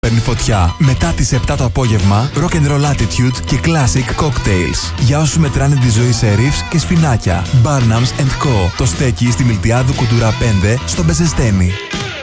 Παίρνει φωτιά μετά τις 7 το απόγευμα, Rock and Roll Attitude και Classic Cocktails. Για όσους μετράνε τη ζωή σε ρίφς και σφινάκια. Barnums & Co. Το στέκει στη Μιλτιάδου Κουντουρά 5 στο Μπεζεστένι.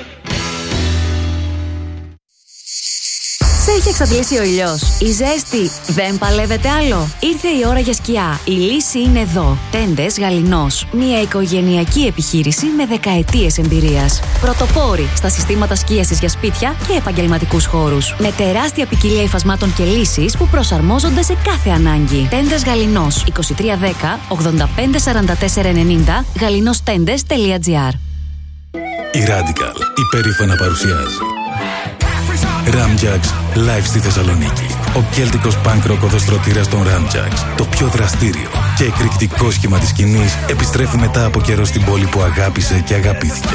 Σε έχει εξαντλήσει ο ήλιος. Η ζέστη δεν παλεύεται άλλο. Ήρθε η ώρα για σκιά. Η λύση είναι εδώ. Τέντες Γαληνός. Μια οικογενειακή επιχείρηση με δεκαετίες εμπειρίας. Πρωτοπόροι στα συστήματα σκίασης για σπίτια και επαγγελματικούς χώρους. Με τεράστια ποικιλία υφασμάτων και λύσεις που προσαρμόζονται σε κάθε ανάγκη. Τέντες Γαληνός. 2310 85 44 90 galinostendes.gr. Η Radical υπερήφανα παρουσιάζει Ramjax live στη Θεσσαλονίκη. Ο κέλτικος punk rock οδοστρωτήρας των Ramjax, το πιο δραστήριο και εκρηκτικό σχήμα της σκηνής, επιστρέφει μετά από καιρό στην πόλη που αγάπησε και αγαπήθηκε.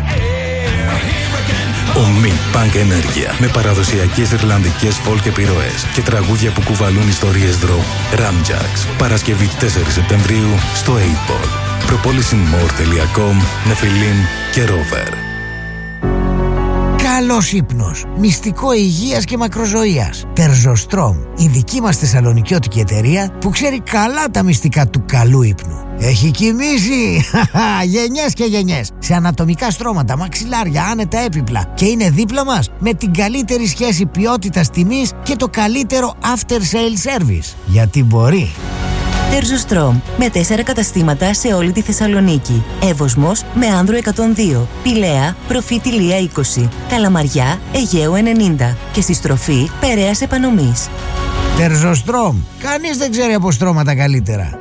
Ομή punk ενέργεια με παραδοσιακές ιρλανδικές folk επιρροές και τραγούδια που κουβαλούν ιστορίες δρόμου. Ramjax, Παρασκευή 4 Σεπτεμβρίου στο 8ball. Προπόληση more.com, Νεφιλίν και Rover. Καλός ύπνος, μυστικό υγείας και μακροζωίας. Τερζοστρόμ, η δική μας θεσσαλονικιώτικη εταιρεία που ξέρει καλά τα μυστικά του καλού ύπνου. Έχει κοιμήσει γενιές και γενιές σε ανατομικά στρώματα, μαξιλάρια, άνετα έπιπλα και είναι δίπλα μας με την καλύτερη σχέση ποιότητας τιμής και το καλύτερο after sale service. Γιατί μπορεί. Τερζοστρόμ, με 4 καταστήματα σε όλη τη Θεσσαλονίκη. Εύωσμος με Άνδρο 102, Πηλαία, Προφήτηλία 20, Καλαμαριά, Αιγαίου 90 και στη στροφή Περαίας Επανομής. Τερζοστρόμ, κανείς δεν ξέρει από στρώματα καλύτερα.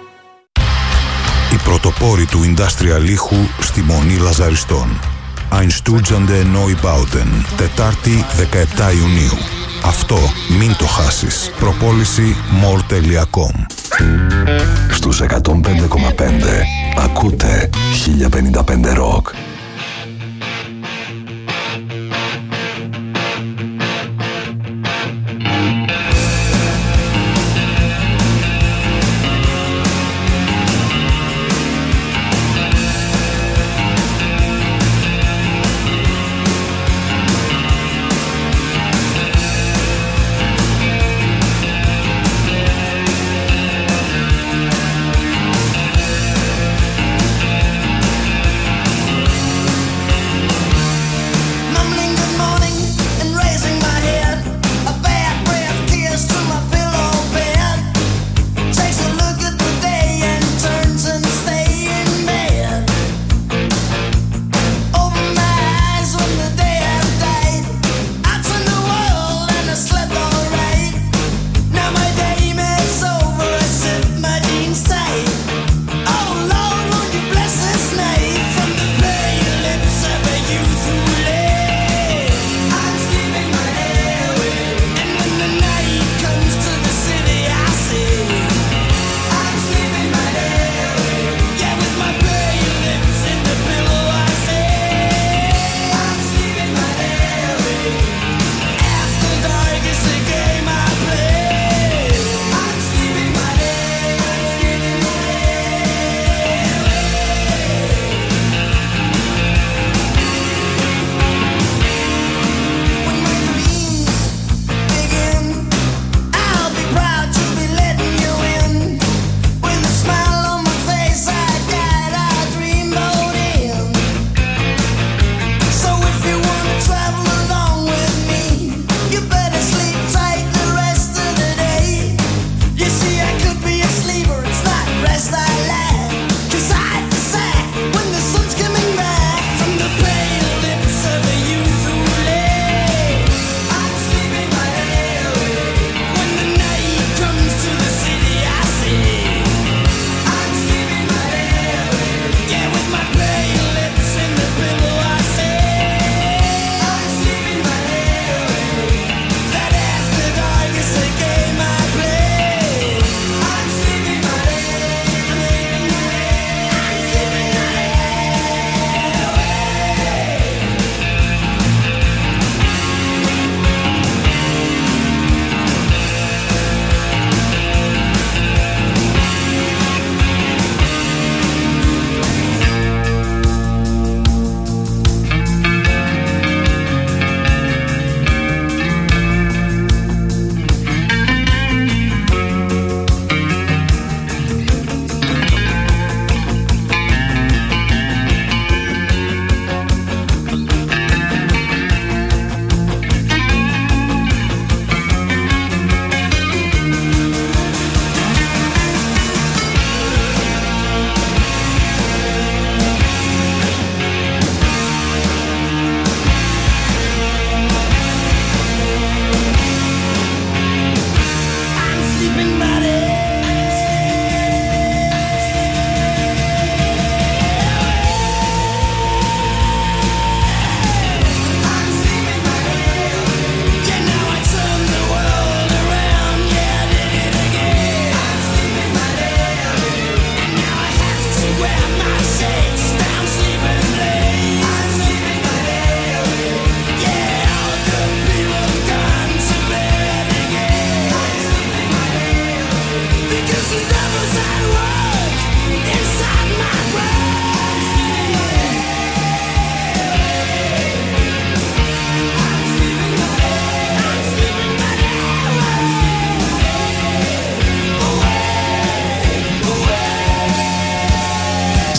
Οι πρωτοπόροι του industrial ήχου στη Μονή Λαζαριστών. Einstürzende Neubauten, Τετάρτη 17 Ιουνίου. Αυτό μην το χάσεις. Προπόληση more.com. Στους 105,5 ακούτε 1055 Rock.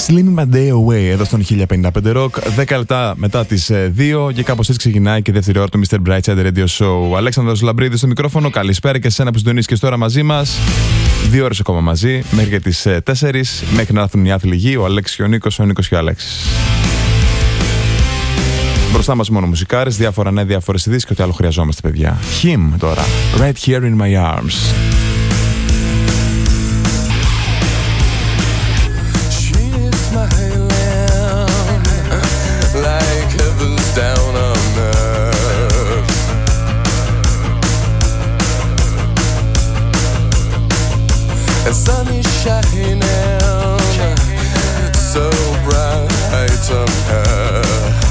Slim My Day Away εδώ στον 1055 Rock. 10 λεπτά μετά τις 2 και κάπως έτσι ξεκινάει και η δεύτερη ώρα του Mr. Brightside Radio Show. Αλέξανδρος Λαμπρίδης στο μικρόφωνο. Καλησπέρα και σε εσένα που συντονίζεις τώρα μαζί μας. 2 ώρες ακόμα μαζί, μέχρι και τις 4, μέχρι να έρθουν οι άθλοι γη, ο Αλέξης και ο Νίκος, ο Νίκος και ο Αλέξης. Μπροστά μας μόνο μουσικάρες, διάφορα νέα, διάφορες ειδήσεις και ό,τι άλλο χρειαζόμαστε, παιδιά. Him τώρα, Right Here in My Arms. Down on earth, and sun is shining so bright on her,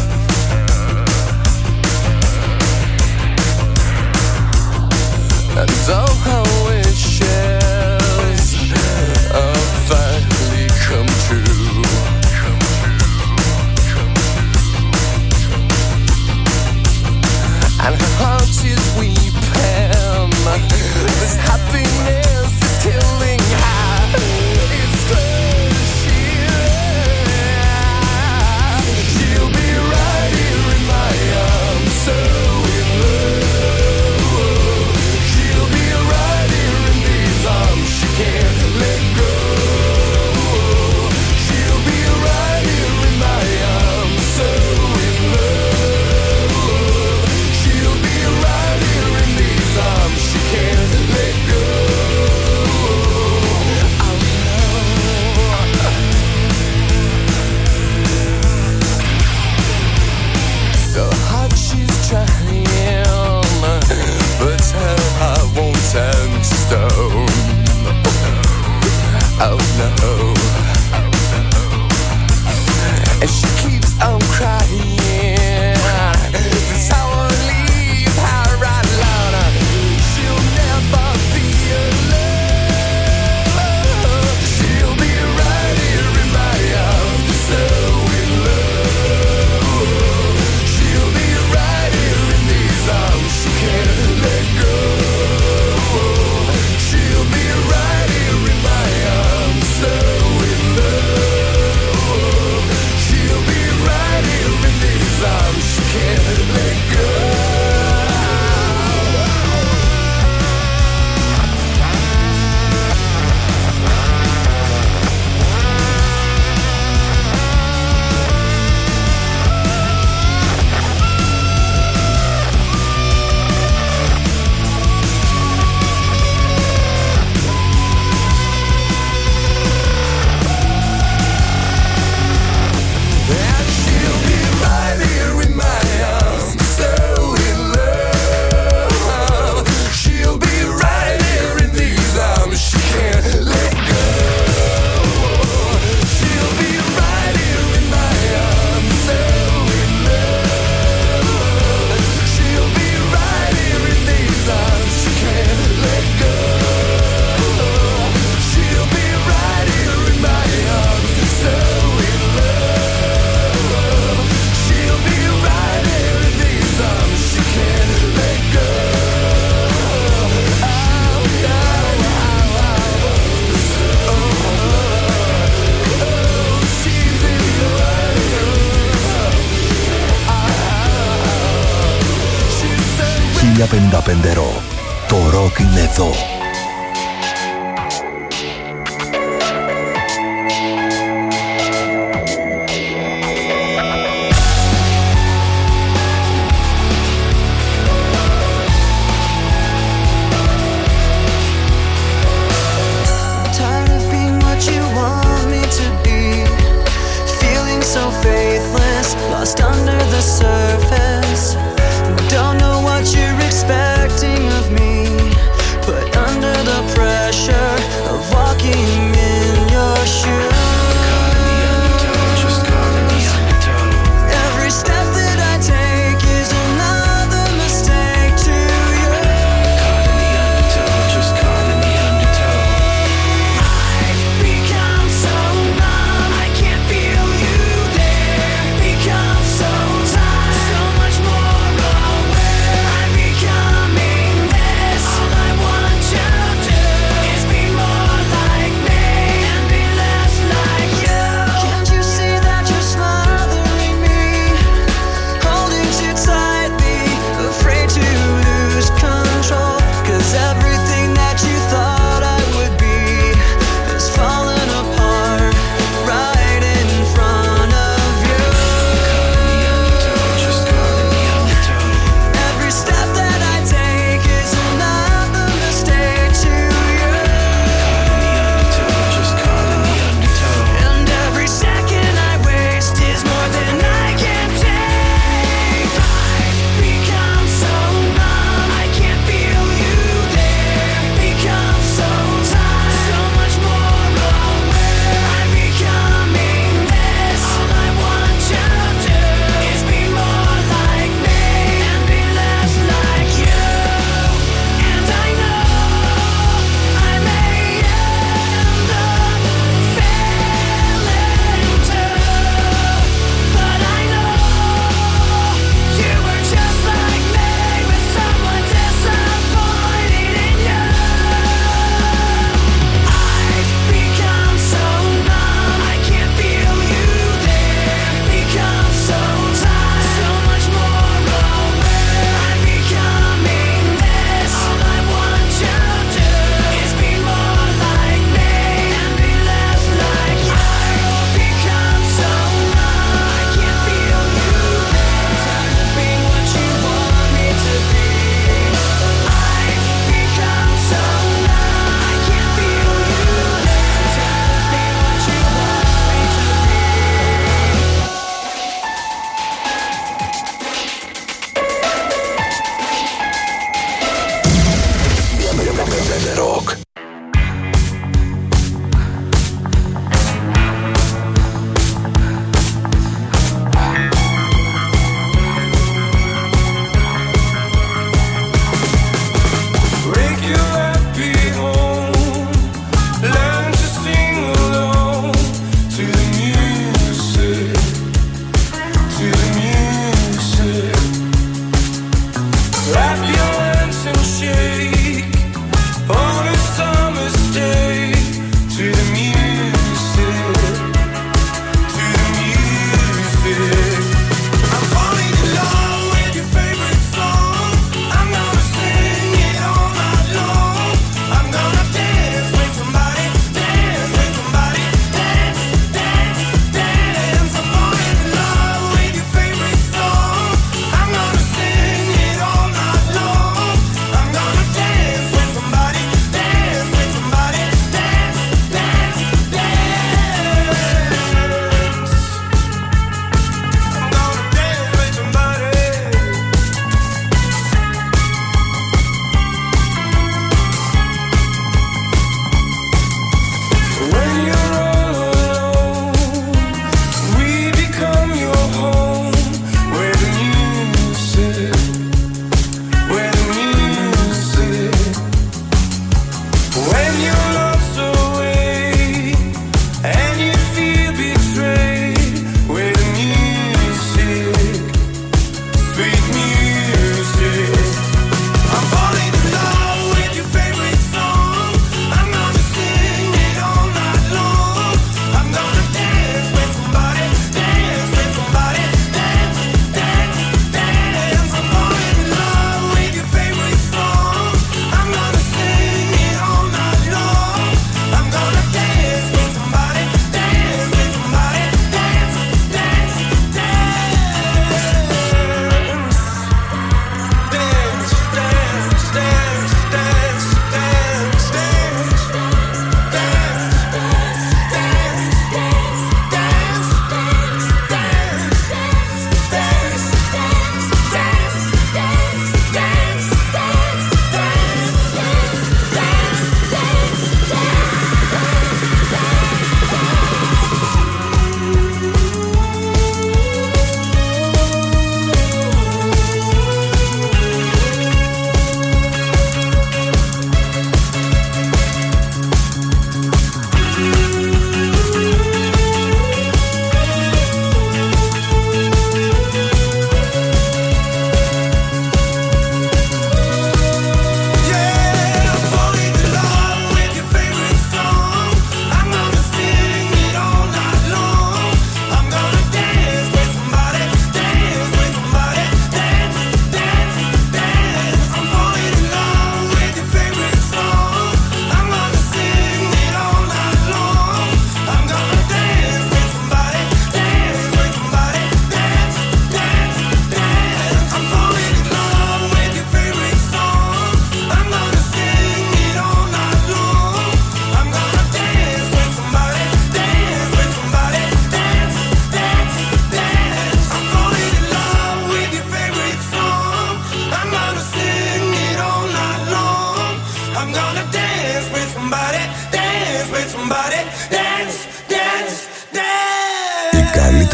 and all her wishes are finally come true. And her heart is weeping. This happiness is killing her. It's crushing. She'll be right here in my arms, so in love. She'll be right here in these arms, she can't let go. She'll be right here in my arms, so in love. She'll be right here in these arms, she can't let go. Oh no. So hard she's trying, but her heart won't turn to stone. Oh no. And she keeps on crying. That's how I leave her alone. She'll never be alone. She'll be right here in my arms, so in love. She'll be right here in these arms, she can't let go. She'll be right here in my arms, so in love. She'll be right here in these arms, she can't let go. And she'll be right here in my arms, so in love. She'll be right here in these arms, she can't let go. She'll be right here in my arms, so in love. She'll be right here in these arms, she can't let go. She'll be right here in my arms, so in love. She'll be right here in these arms, she can't let go. She's in your arms. 1055 Rock. Το ροκ είναι εδώ. Tired of being what you want me to be, feeling so faithless, lost under the surface. Don't know what you're expecting of me, but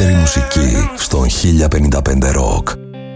καλύτερη μουσική στον 1055 Rock.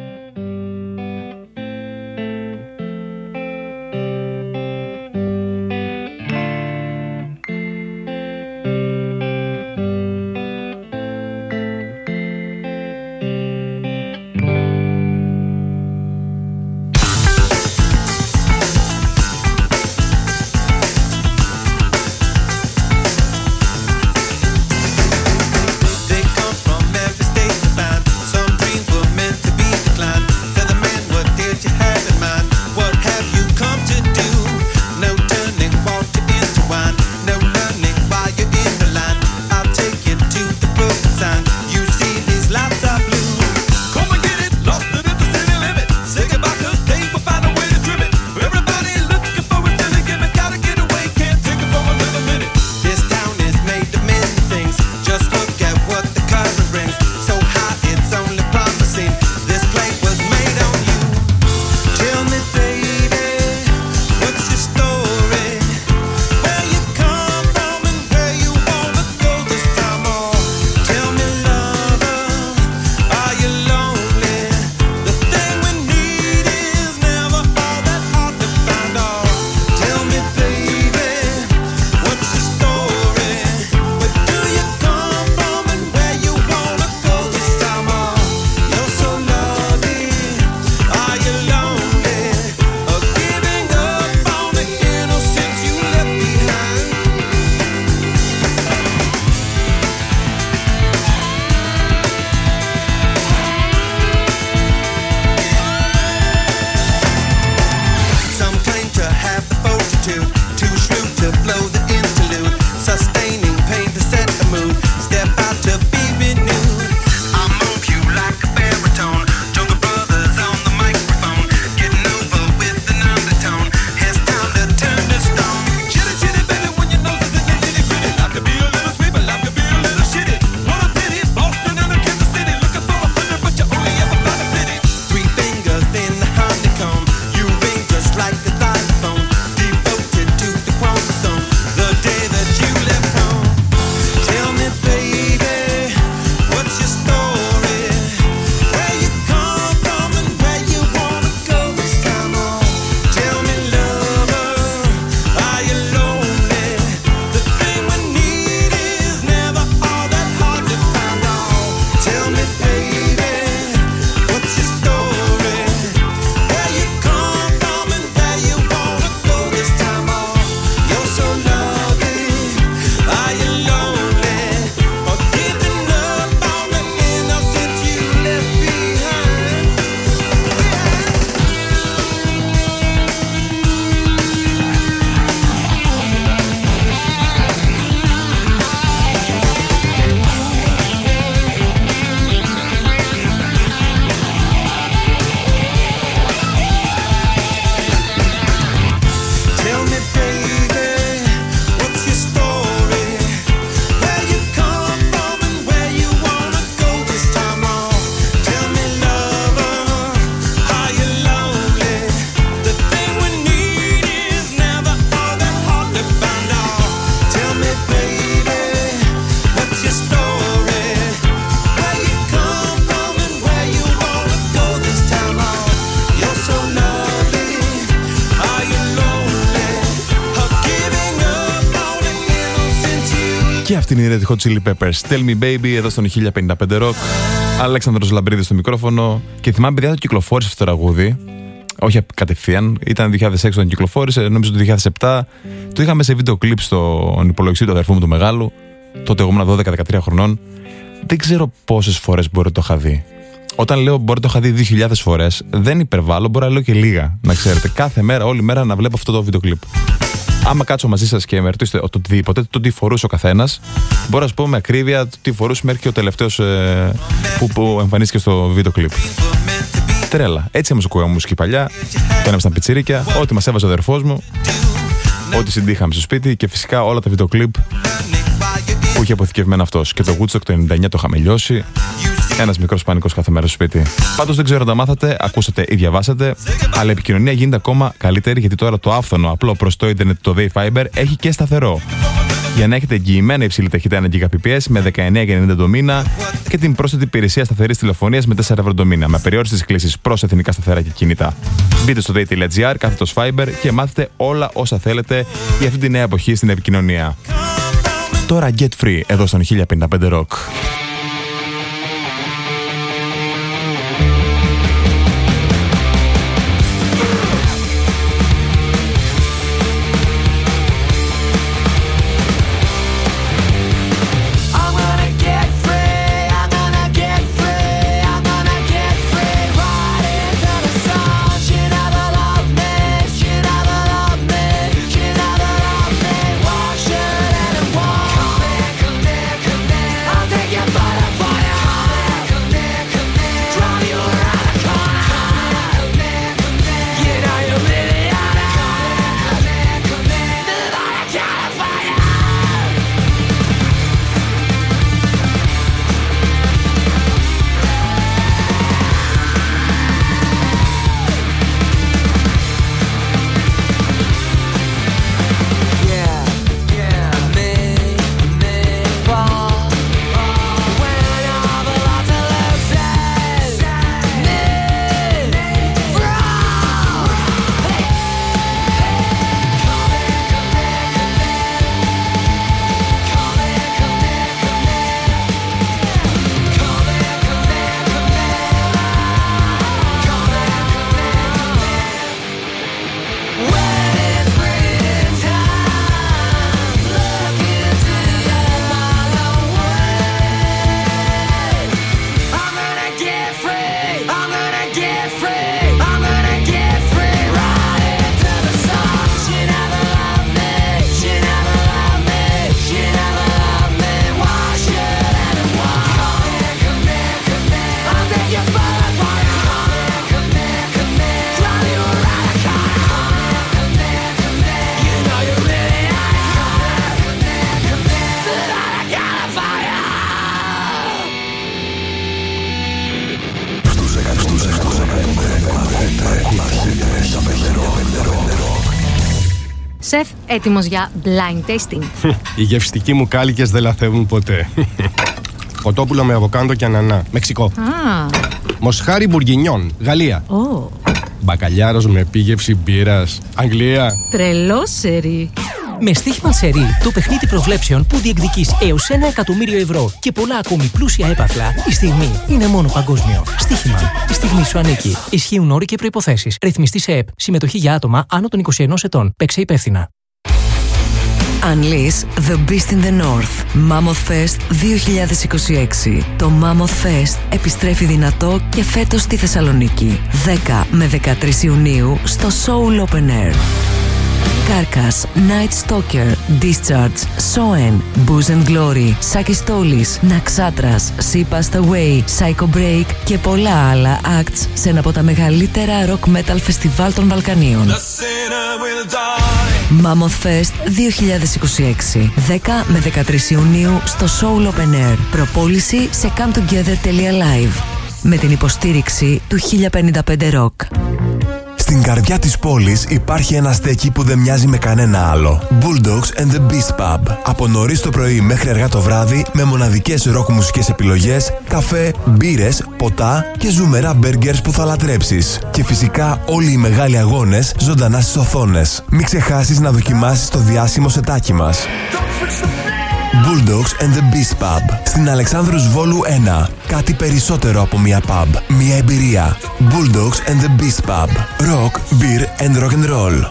Και αυτή είναι η Red Hot Chili Peppers. Tell me baby, εδώ στον 1055 Rock. Αλέξανδρος Λαμπρίδης στο μικρόφωνο. Και θυμάμαι, παιδιά, το κυκλοφόρησε αυτό το τραγούδι. Όχι κατευθείαν, ήταν 2006 όταν κυκλοφόρησε, νομίζω το 2007. Το είχαμε σε βίντεο κλιπ στον υπολογιστή του αδερφού μου του μεγάλου. Τότε εγώ ήμουν 12-13 χρονών. Δεν ξέρω πόσες φορές μπορεί να το είχα δει. Όταν λέω μπορεί να το είχα δει 2.000 φορές, δεν υπερβάλλω, μπορεί να λέω και λίγα. Να ξέρετε, κάθε μέρα, όλη μέρα να βλέπω αυτό το βίντεο κλιπ. Άμα κάτσω μαζί σας και με ρωτήσετε οτιδήποτε, το τι φορούσε ο καθένας, μπορώ να σας πω με ακρίβεια το τι φορούσε μέχρι και ο τελευταίος που εμφανίστηκε στο βίντεο κλιπ. Τρέλα. Έτσι όμως ακούγαμε μουσική παλιά, όταν ήμασταν πιτσιρίκια, ό,τι μας έβαζε ο αδερφός μου, ό,τι συντύχαμε στο σπίτι και φυσικά όλα τα βίντεο κλιπ που είχε αποθηκευμένο αυτός. Και το Woodstock το 99 το είχαμε λιώσει. Ένας μικρός πανικός κάθε μέρα στο σπίτι. Πάντως δεν ξέρω αν τα μάθατε, ακούσατε ή διαβάσατε, αλλά η επικοινωνία γίνεται ακόμα καλύτερη γιατί τώρα το άφθονο απλό προς το ίντερνετ, το Day Fiber, έχει και σταθερό. για να έχετε εγγυημένα υψηλή ταχύτητα 1 Gbps με 19,90 το μήνα και την πρόσθετη υπηρεσία σταθερής τηλεφωνίας με 4 ευρώ το μήνα, με περιόριστες κλήσεις προς εθνικά σταθερά και κινητά. Μπείτε στο day.gr/Fiber και μάθετε όλα όσα θέλετε για αυτή τη νέα εποχή στην επικοινωνία. Τώρα Get Free εδώ στον 1055 Rock. Σεφ, έτοιμος για blind tasting? Οι γευστικοί μου κάλικες δεν λαθεύουν ποτέ. Κοτόπουλο με αβοκάντο και ανανά, Μεξικό. Μοσχάρι μπουργκινιόν, Γαλλία. Μπακαλιάρος με επίγευση μπύρας, Αγγλία. Τρελό σερί. Με στοίχημα σερί, το παιχνίδι προβλέψεων που διεκδικείς έως 1 εκατομμύριο ευρώ και πολλά ακόμη πλούσια έπαθλα, η στιγμή είναι μόνο παγκόσμιο. Στοίχημα. Η στιγμή σου ανήκει. Ισχύουν όροι και προϋποθέσεις. Ρυθμιστή σε ΕΠ. Συμμετοχή για άτομα άνω των 21 ετών. Παίξε υπεύθυνα. Unleash the Beast in the North. Mammoth Fest 2026. Το Mammoth Fest επιστρέφει δυνατό και φέτος στη Θεσσαλονίκη. 10 με 13 Ιουνίου στο Soul Open Air. Carcass, Night Stalker, Discharge, Soen, Booze and Glory, Sakistolis, Naxatras, Sea Passed Away, Psycho Break και πολλά άλλα acts σε ένα από τα μεγαλύτερα rock metal φεστιβάλ των Βαλκανίων. Mammoth Fest 2026. 10 με 13 Ιουνίου στο Soul Open Air. Προπόληση σε cometogether.live. Με την υποστήριξη του 1055 Rock. Στην καρδιά της πόλης υπάρχει ένα στέκι που δεν μοιάζει με κανένα άλλο. Bulldogs and the Beast Pub. Από νωρίς το πρωί μέχρι αργά το βράδυ, με μοναδικές ροκ μουσικές επιλογές, καφέ, μπύρες, ποτά και ζουμερά μπέργκερς που θα λατρέψεις. Και φυσικά όλοι οι μεγάλοι αγώνες ζωντανά στις οθόνες. Μην ξεχάσεις να δοκιμάσεις το διάσημο σετάκι μας. Bulldogs and the Beast Pub. Στην Αλεξάνδρους Βόλου 1. Κάτι περισσότερο από μια pub. Μια εμπειρία. Bulldogs and the Beast Pub. Rock, beer and rock and roll.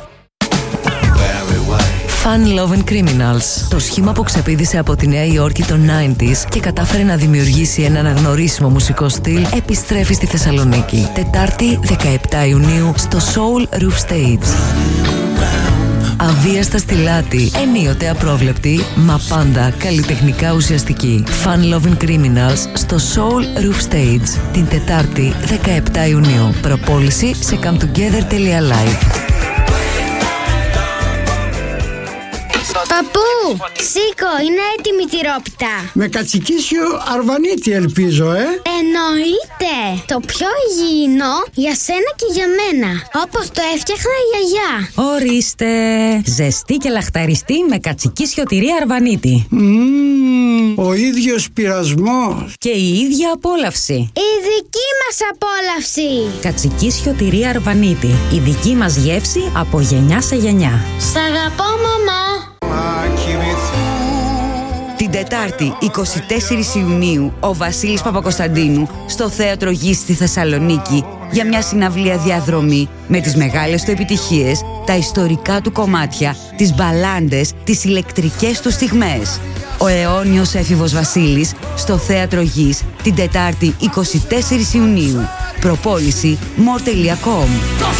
Fun Love and Criminals. Το σχήμα που ξεπήδησε από τη Νέα Υόρκη των 90s και κατάφερε να δημιουργήσει ένα αναγνωρίσιμο μουσικό στυλ επιστρέφει στη Θεσσαλονίκη. Τετάρτη 17 Ιουνίου στο Soul Roof Stage. Αβίαστα στη λάτη, ενίοτε απρόβλεπτη, μα πάντα καλλιτεχνικά ουσιαστική. Fun Loving Criminals στο Soul Roof Stage την Τετάρτη 17 Ιουνίου. Προπόληση σε cometogether.live. Παππού, σήκω, είναι έτοιμη η τυρόπιτα. Με κατσικίσιο αρβανίτη ελπίζω, Εννοείται. Το πιο υγιεινό για σένα και για μένα. Όπως το έφτιαχνα η γιαγιά. Ορίστε. Ζεστή και λαχταριστή με κατσικίσιο τυρί αρβανίτη. Ο ίδιος πειρασμός. Και η ίδια απόλαυση. Η δική μας απόλαυση. Κατσικίσιο τυρί αρβανίτη. Η δική μας γεύση από γενιά σε γενιά. Σ' αγαπώ, μαμά. Την Τετάρτη 24 Ιουνίου ο Βασίλης Παπακοσταντίνου στο Θέατρο Γης στη Θεσσαλονίκη για μια συναυλία διαδρομή με τις μεγάλες του επιτυχίες, τα ιστορικά του κομμάτια, τις μπαλάντες, τις ηλεκτρικές του στιγμές. Ο αιώνιος έφηβος Βασίλης στο Θέατρο Γης την Τετάρτη 24 Ιουνίου. Προπόληση more.com.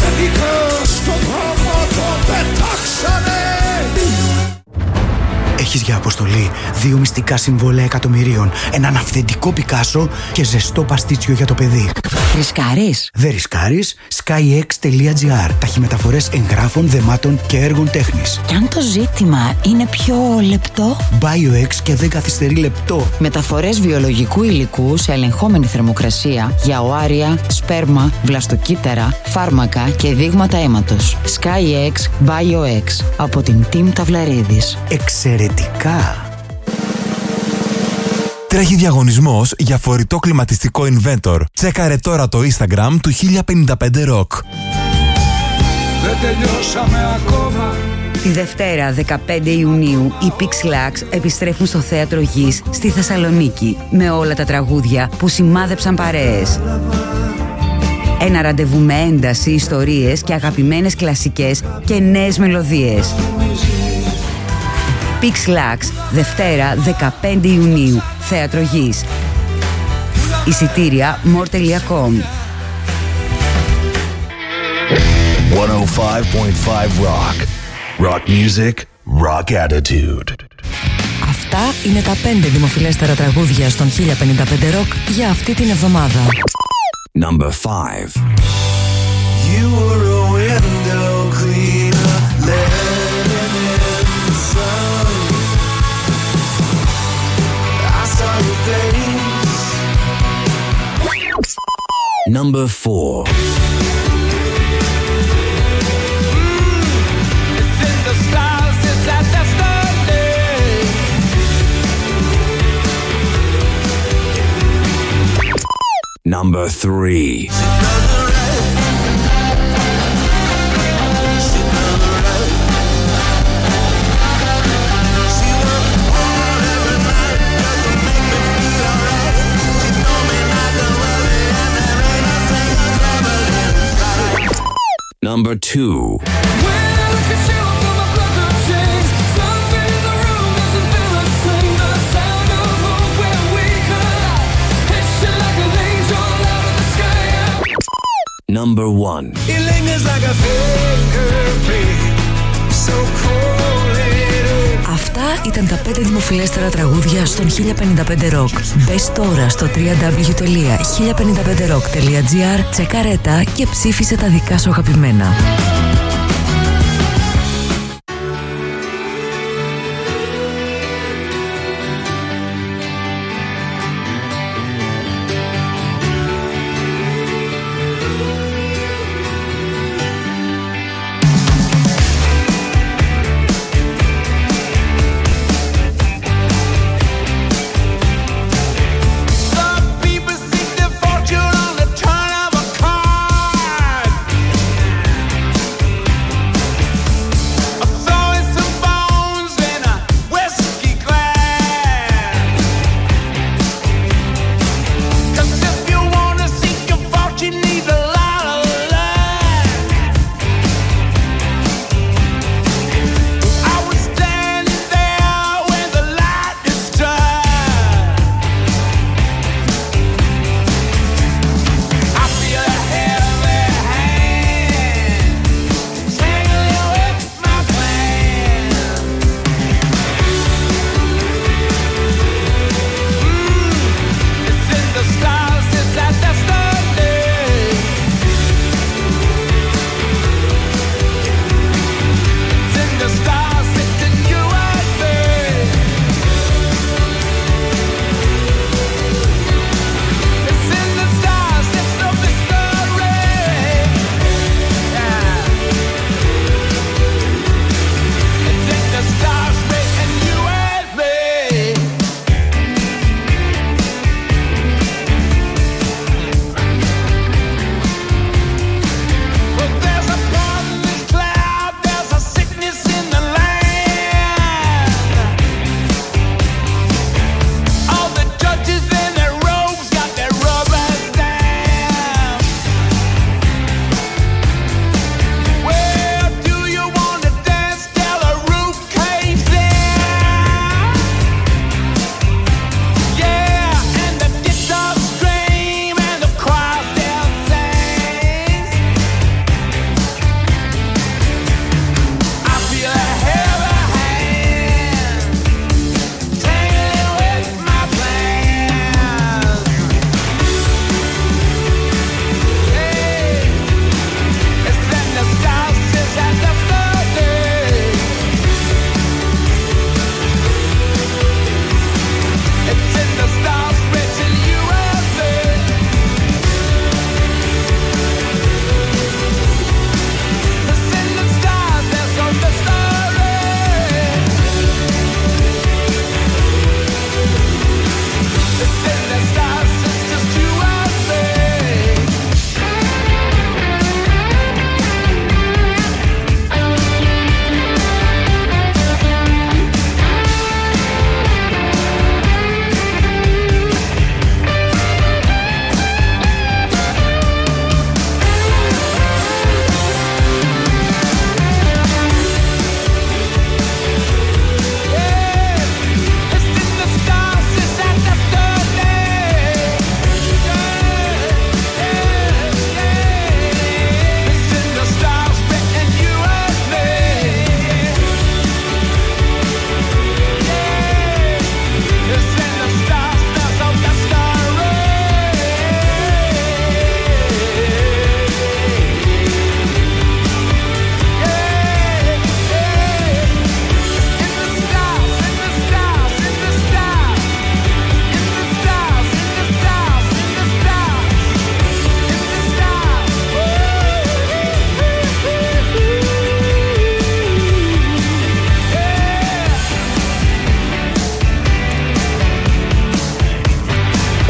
Έχεις για αποστολή 2 μυστικά συμβόλαια εκατομμυρίων, έναν αυθεντικό Πικάσο και ζεστό παστίτσιο για το παιδί. Ρισκάρεις? Δεν ρισκάρεις. skyx.gr. Ταχυμεταφορές εγγράφων, δεμάτων και έργων τέχνης. Κι αν το ζήτημα είναι πιο λεπτό? BioX και δεν καθυστερεί λεπτό. Μεταφορές βιολογικού υλικού σε ελεγχόμενη θερμοκρασία για οάρια, σπέρμα, βλαστοκύτταρα, φάρμακα και δείγματα αίματος. SkyX BioX από την Team Ταυλαρίδης. Εξαιρετικά! Τρέχει διαγωνισμός για φορητό κλιματιστικό Inventor. Τσέκαρε τώρα το Instagram του 1055 Rock. Δεν τελειώσαμε ακόμα. Τη Δευτέρα 15 Ιουνίου οι Pixlax επιστρέφουν στο Θέατρο Γης στη Θεσσαλονίκη με όλα τα τραγούδια που σημάδεψαν παρέες. Ένα ραντεβού με ένταση, ιστορίες και αγαπημένες κλασικές και νέες μελωδίες. Pixlax, Δευτέρα 15 Ιουνίου, Θέατρο Γης. Εισιτήρια more.com. 105.5 Rock. Rock music, rock attitude. Αυτά είναι τα 5 δημοφιλέστερα τραγούδια στον 1055 Rock για αυτή την εβδομάδα. Number 5. You were a window cleaner, letting in the sun. I saw your face. Number 4. It's in the stars, it's at the starlight. Number 3. Number 2. Number 1. It lingers like a fingerprint, so cold. Αυτά ήταν τα 5 δημοφιλέστερα τραγούδια στον 1055 Rock. Μπες τώρα στο www.1055rock.gr, τσεκάρε τα και ψήφισε τα δικά σου αγαπημένα.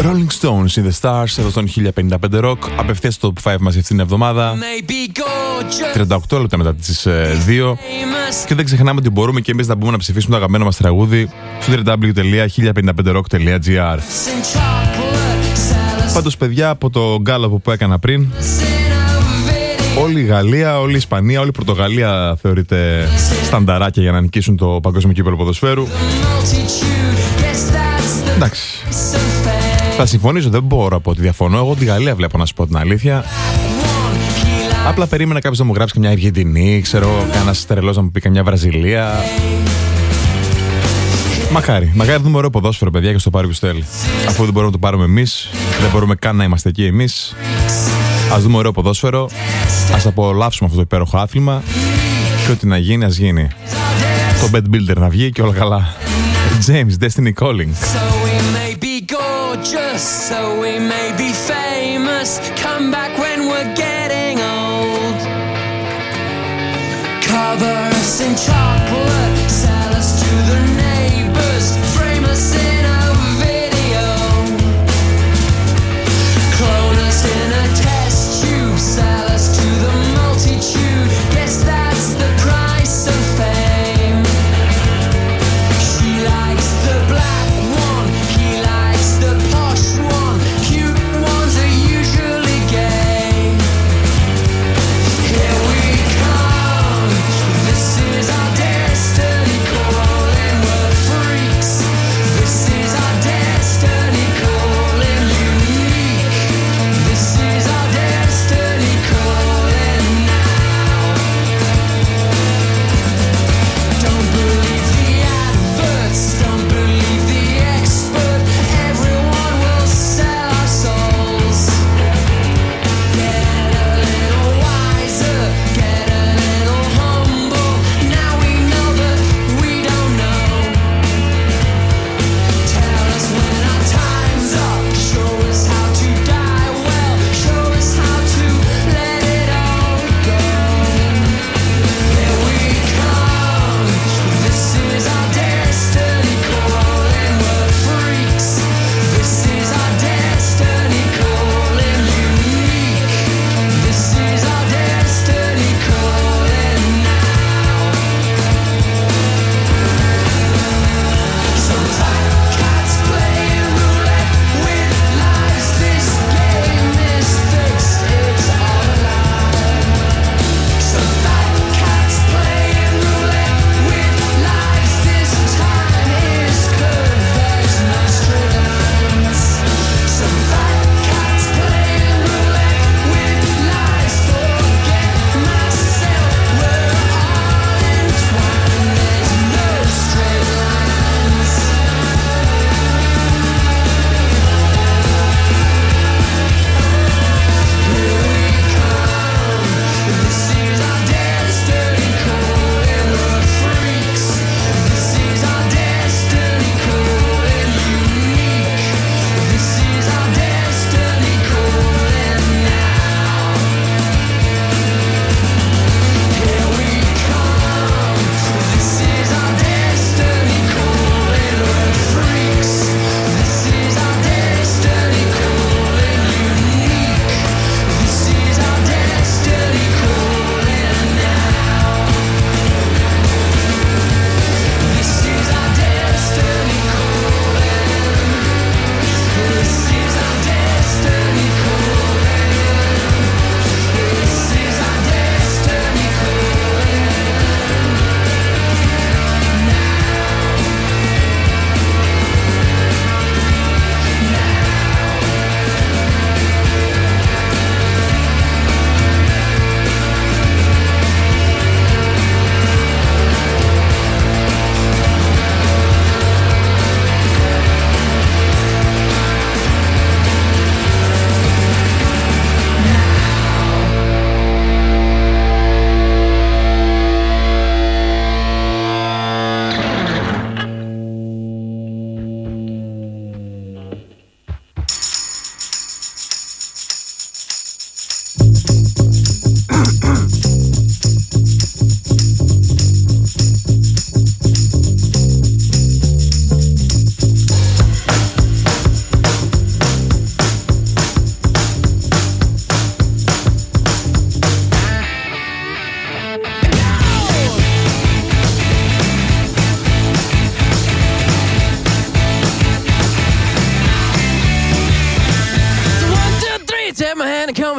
Rolling Stones in the Stars, εδώ στον 1055 Rock. Απευθείας στο Top 5 μας αυτήν την εβδομάδα. 38 λεπτά μετά τις 2. Και δεν ξεχνάμε ότι μπορούμε και εμείς να μπούμε να ψηφίσουμε το αγαπημένο μας τραγούδι στο www.1055rock.gr. Πάντως, παιδιά, από το γκάλωπ που έκανα πριν, όλη η Γαλλία, όλη η Ισπανία, όλη η Πορτογαλία θεωρείται στανταράκια για να νικήσουν το παγκόσμιο κύπελλο ποδοσφαίρου. Εντάξει. Θα συμφωνήσω, δεν μπορώ από ότι διαφωνώ. Εγώ τη Γαλλία βλέπω, να σου πω την αλήθεια. Απλά περίμενα κάποιος να μου γράψει καμιά Αργεντινή, ξέρω, κανένας τρελός να μου πει καμιά Βραζιλία. Μακάρι να δούμε ωραίο ποδόσφαιρο, παιδιά, και στο πάρει ποιος θέλει. Αφού δεν μπορούμε να το πάρουμε εμείς, δεν μπορούμε καν να είμαστε εκεί εμείς. Ας δούμε ωραίο ποδόσφαιρο, ας απολαύσουμε αυτό το υπέροχο άθλημα και ό,τι να γίνει, ας γίνει. Το bed builder να βγει και όλα καλά. James, Destiny Calling. So we may be famous, come back when we're getting old. Cover us in chocolate, sell us to the neighbors, frame us in a video, clone us in a test tube, sell us to the multitude. Guess that's the price of fame. She likes the black one, he likes the posh one. Cute ones are usually gay. Here we come, this is our destiny calling. We're freaks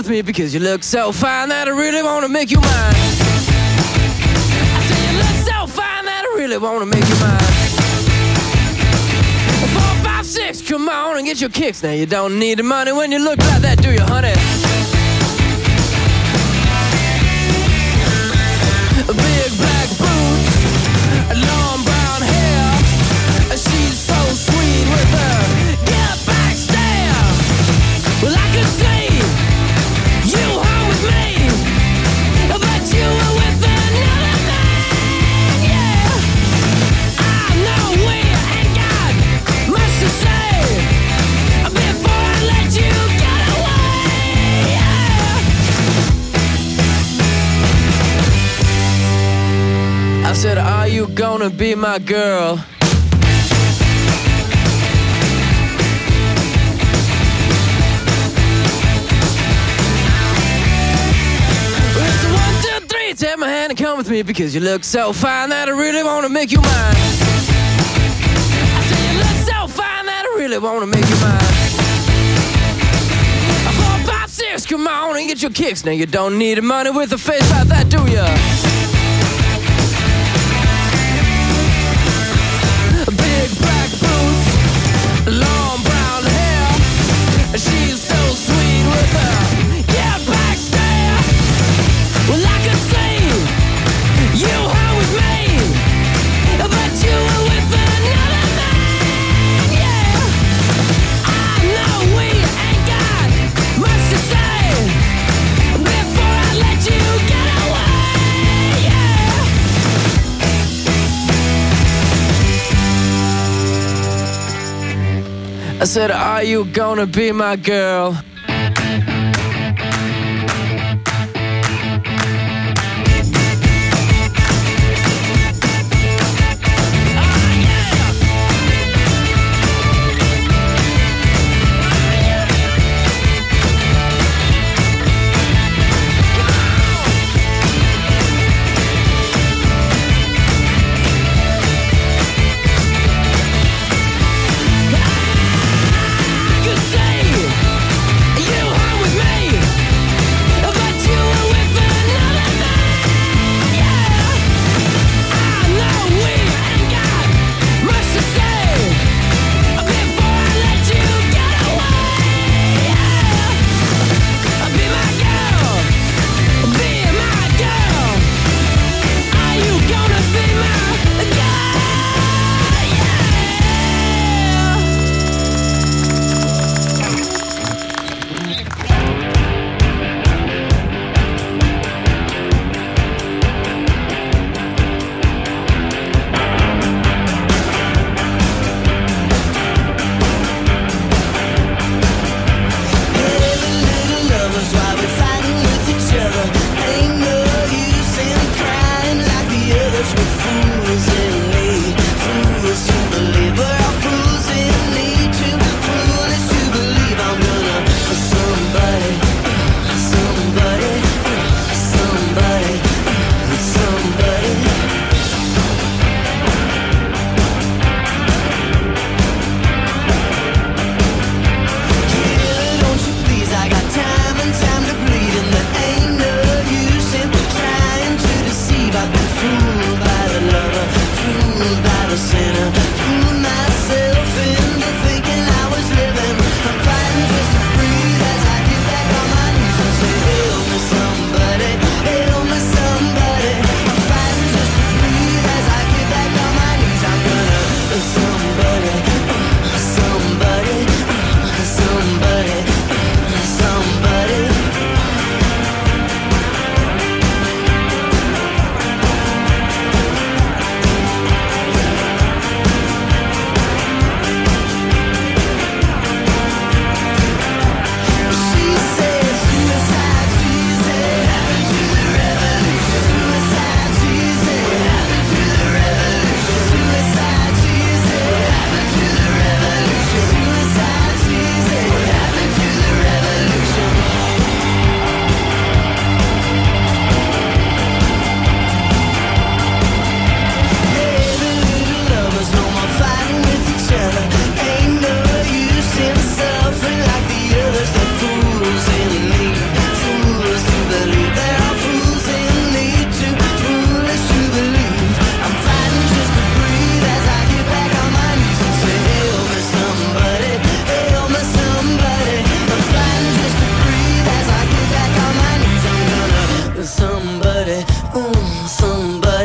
me because you look so fine that I really wanna make you mine. I say you look so fine that I really wanna make you mine. 4, 5, 6, come on and get your kicks. Now you don't need the money when you look like that, do you, honey? Big black boots, long brown hair. She's so sweet with her get back stare. Well, I could see you home with me, but you were with another man, yeah. I know we ain't got much to say before I let you get away, yeah. I said, are you gonna be my girl? It's a 1, 2, 3, take my hand and come with me because you look so fine that I really wanna make you mine. I said you look so fine that I really wanna make you mine. 4, 5, 6, come on and get your kicks. Now you don't need the money with a face like that, do ya? Big black boots, long brown hair. She's so sweet with her yeah back stare. Well, I could see you home with me, but you were with another man, yeah. I know we ain't got much to say before I let you get away, yeah. I said, are you gonna be my girl?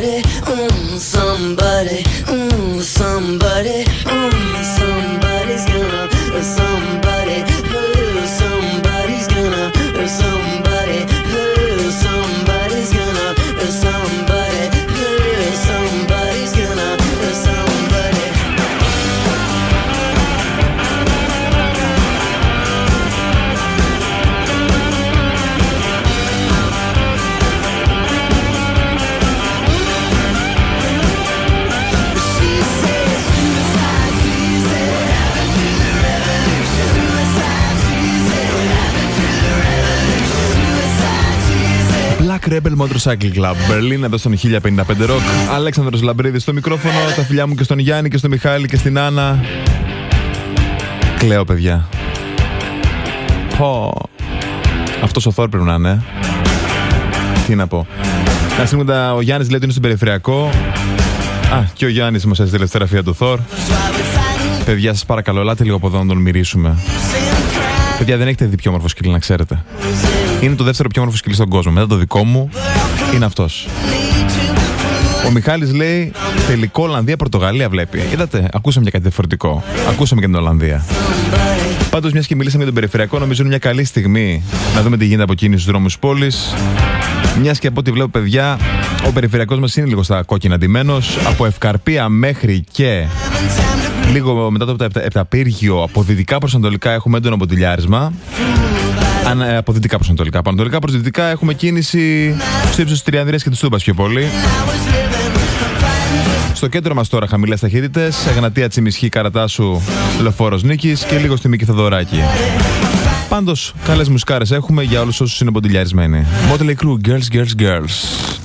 somebody, somebody, somebody, somebody's gonna, somebody, somebody's gonna, somebody, somebody's gonna, somebody, somebody's gonna, somebody. Black Rebel Motorcycle Club, Berlin, εδώ στον 1055 Rock. Αλέξανδρος Λαμπρίδης στο μικρόφωνο. Τα φιλιά μου και στον Γιάννη και στον Μιχάλη και στην Άννα. Κλαίω, παιδιά. Πω. Αυτός ο Θόρ πρέπει να είναι. Τι να πω. Να σήμερα ο Γιάννης λέει ότι είναι στον περιφερειακό. Α, και ο Γιάννης μας έστειλε φωτογραφία του Θόρ. Παιδιά, σας παρακαλώ, ελάτε λίγο από εδώ να τον μυρίσουμε. Παιδιά, δεν έχετε δει πιο όμορφο σκυλί, να ξέρετε. Είναι το δεύτερο πιο όμορφο σκυλί στον κόσμο. Μετά το δικό μου είναι αυτός. Ο Μιχάλης λέει τελικό Ολλανδία-Πορτογαλία βλέπει. Είδατε, ακούσαμε για κάτι διαφορετικό. Ακούσαμε και την Ολλανδία. Πάντως, μιας και μιλήσαμε για τον περιφερειακό, νομίζω είναι μια καλή στιγμή να δούμε τι γίνεται από εκείνους τους δρόμους πόλης. Μιας και από ό,τι βλέπω, παιδιά, ο περιφερειακός μας είναι λίγο στα κόκκινα ντυμένος. Από Ευκαρπία μέχρι και λίγο μετά το Επταπύργιο, από δυτικά προς ανατολικά έχουμε έντονο μποτιλιάρισμα. Από δυτικά προς ανατολικά. Από ανατολικά προς δυτικά έχουμε κίνηση στο ύψος της Τριανδρίας και της Τούμπας πιο πολύ. Στο κέντρο μας τώρα χαμηλές ταχύτητες, Εγνατία, Τσιμισχή, Καρατάσου, Λεωφόρος Νίκης και λίγο στη Μίκη Θοδωράκη. Πάντως, καλές μουσικάρες έχουμε για όλους όσους είναι μποντιλιαρισμένοι. Motley Crue, Girls, Girls, Girls.